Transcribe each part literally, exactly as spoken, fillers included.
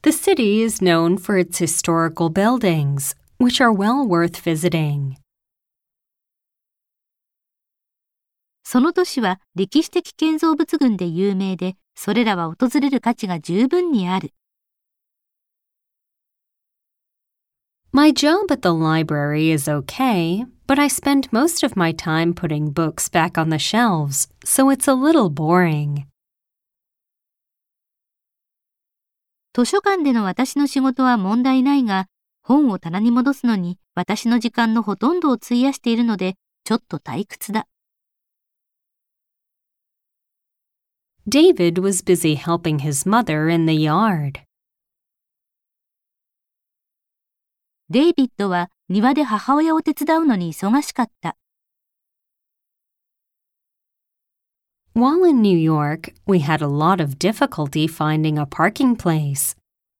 The city is known for its historical buildings, which are well worth visiting. その都市は歴史的建造物群で有名で、それらは訪れる価値が十分にある。 My job at the library is okay, but I spend most of my time putting books back on the shelves, so it's a little boring. 図書館での私の仕事は問題ないが、本を棚に戻すのに私の時間のほとんどを費やしているので、ちょっと退屈だ。 David was busy helping his mother in the yard. デイビッドは庭で母親を手伝うのに忙しかった。 While in New York, we had a lot of difficulty finding a parking place.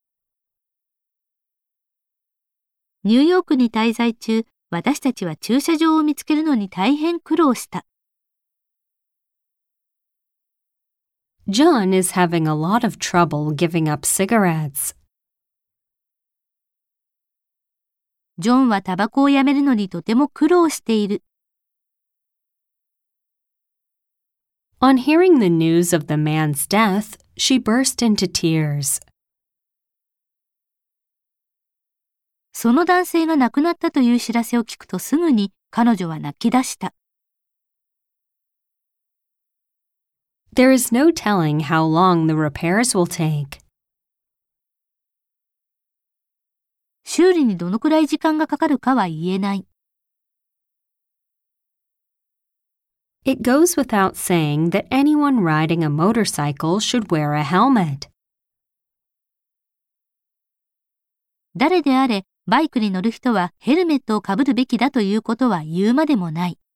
ニューヨークに滞在中、私たちは駐車場を見つけるのに大変苦労した。 John is having a lot of trouble giving up cigarettes. ジョンはタバコをやめるのにとても苦労している。 On hearing the news of the man's death, she burst into tears. その男性が亡くなったという知らせを聞くとすぐに彼女は泣き出した。 There is no telling how long the repairs will take. 修理にどのくらい時間がかかるかは言えない。 It goes without saying that anyone riding a motorcycle should wear a helmet. 誰であれ、バイクに乗る人はヘルメットをかぶるべきだということは言うまでもない。